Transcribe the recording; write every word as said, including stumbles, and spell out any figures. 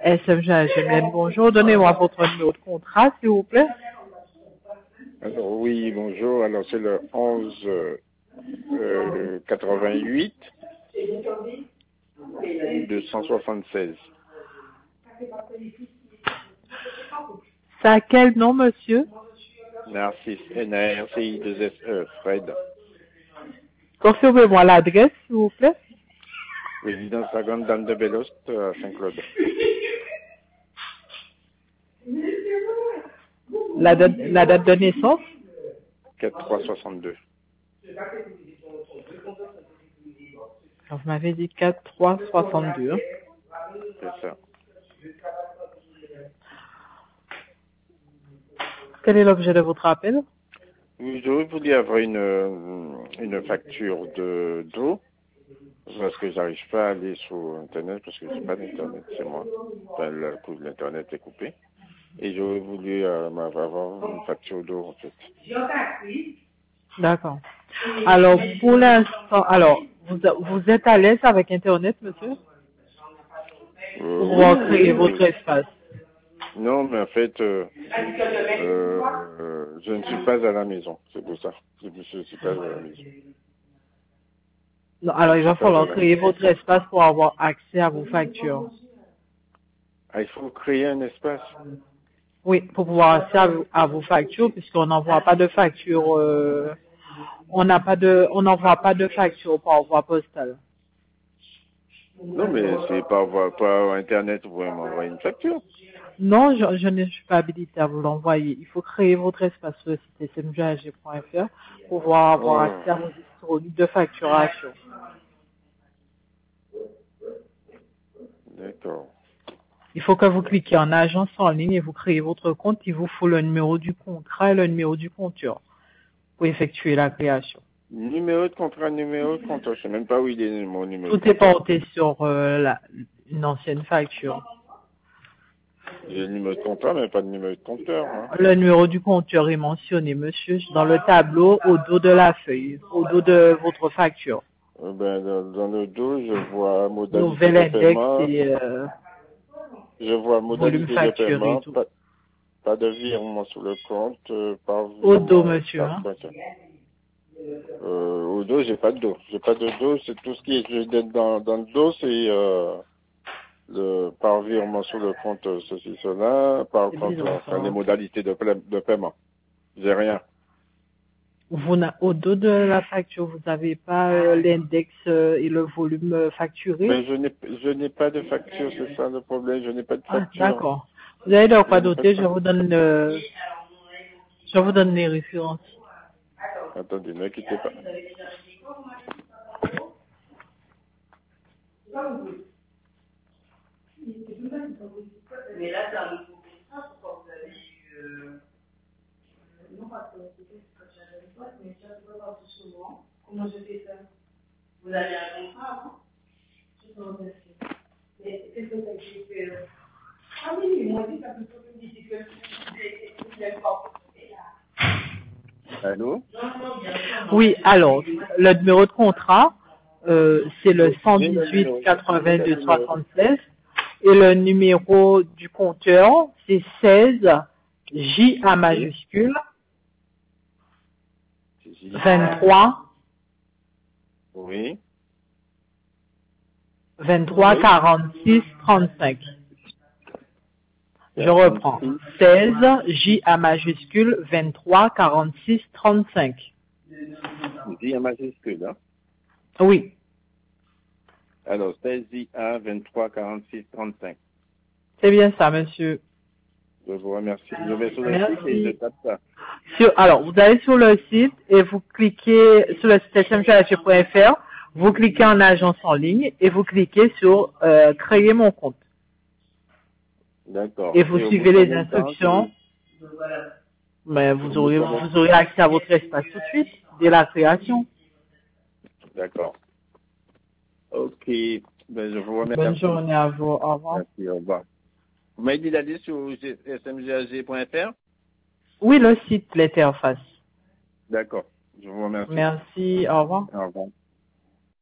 S M G A G M N, bonjour. Donnez-moi votre numéro de contrat, s'il vous plaît. Alors oui, bonjour. Alors c'est le onze euh, quatre-vingt-huit deux cent soixante-seize. C'est à quel nom, monsieur? Narcisse, N A R C I deux S E, Fred. Confirmez-moi l'adresse, s'il vous plaît. Résidence La Grande Dame de Bellost à Saint-Claude. La date, la date de naissance? quatre trois soixante-deux. Vous m'avez dit quatre trois soixante-deux. Hein. C'est ça. Quel est l'objet de votre appel? Oui, j'aurais voulu avoir une, une facture de d'eau, parce que j'arrive pas à aller sur Internet, parce que j'ai pas d'Internet chez moi. Enfin, le coup de l'Internet est coupé. Et j'aurais voulu euh, avoir une facture d'eau, en fait. D'accord. Alors, pour l'instant, alors, vous, vous êtes à l'aise avec Internet, monsieur? Euh, Pour oui, pouvoir créer oui, votre oui. espace. Non, mais en fait, euh, euh, euh, je ne suis pas à la maison. C'est pour ça. Je ne suis pas à la maison. Non, alors, il va Je suis pas à falloir la créer maison. votre espace pour avoir accès à vos factures. Ah, il faut créer un espace. Oui, pour pouvoir accès à, vos- à vos factures, puisqu'on n'envoie pas de factures, euh, on n'a pas de, on n'envoie pas de factures par envoi postal. Non, mais c'est par, par Internet, vous pouvez m'envoyer une facture. Non, je, je ne suis pas habilitée à vous l'envoyer. Il faut créer votre espace sur le site S M G A G point F R pour pouvoir avoir Oh, accès à vos historiques de facturation. d'accord. Il faut que vous cliquiez en agence en ligne et vous créez votre compte. Il vous faut le numéro du contrat et le numéro du compteur pour effectuer la création. Numéro de contrat, numéro de compte. Je sais même pas où il est mon numéro de Tout est compte. porté sur euh, la, une ancienne facture. J'ai le numéro de compteur, mais pas de numéro de compteur. Hein. Le numéro du compteur est mentionné, monsieur, dans le tableau au dos de la feuille, au dos de votre facture. Euh, ben, dans, dans le dos, je vois modalité Nouvel de index paiement. et euh, Je vois volume modalité de facturé et paiement. tout. Pas, pas de virement sur le compte. Euh, par Au dos, virement. monsieur. Par, Hein. par, euh, au dos, j'ai pas de dos. J'ai pas de dos. C'est tout ce qui est je- dans, dans le dos, c'est euh, le par virement sur le compte euh, ceci cela. Par C'est contre, bizarre, enfin les ça. modalités de, pla- de paiement. J'ai rien. Vous n'a- au dos de la facture, vous n'avez pas euh, l'index euh, et le volume euh, facturé? Mais je n'ai je n'ai pas de facture, c'est ça le problème. Je n'ai pas de Ah, facture. d'accord. Vous avez de Je quoi n'ai pas de noter, je facture. vous donne le, je vous donne les références. Attendez, ne quittez pas. Mais là, c'est un nouveau contrat, pourquoi vous avez eu... Euh... Non, parce que c'était quand j'avais pas, mais ça se voit pas tout souvent. Comment je fais ça? Vous avez un contrat avant? Je peux remercier. Mais qu'est-ce que ça fait? Ah oui, ils m'ont dit ça peut être une difficulté. Vous n'avez pas là. Allô? Oui, alors, le numéro de contrat, euh, c'est le cent J'ai le dix-huit numéro. J'ai le quatre-vingt-deux numéro. soixante-seize et le numéro du compteur, c'est seize J A majuscule vingt-trois Oui. vingt-trois quarante-six trente-cinq. Je reprends. seize J A majuscule vingt-trois quarante-six trente-cinq. J en majuscule, hein? Oui, Alors, seize J A vingt-trois quarante-six trente-cinq. c'est bien ça, monsieur. Je vous remercie. Je vais sur le Merci. site et je tape ça. Sur, alors, vous allez sur le site et vous cliquez sur le site S M G A G point F R, vous cliquez en agence en ligne et vous cliquez sur euh, créer mon compte. D'accord. Et vous Et au suivez bout de les combien de temps, instructions, mais Au vous bout aurez, de combien de vous aurez accès à votre espace tout de suite, dès la création. D'accord. Ok. Ben, je vous remercie. Bonne journée à vous. Au revoir. Merci, au revoir. Vous m'avez dit d'aller sur S M G A G point F R? Oui, le site, l'interface. D'accord. Je vous remercie. Merci. Au revoir. Au revoir.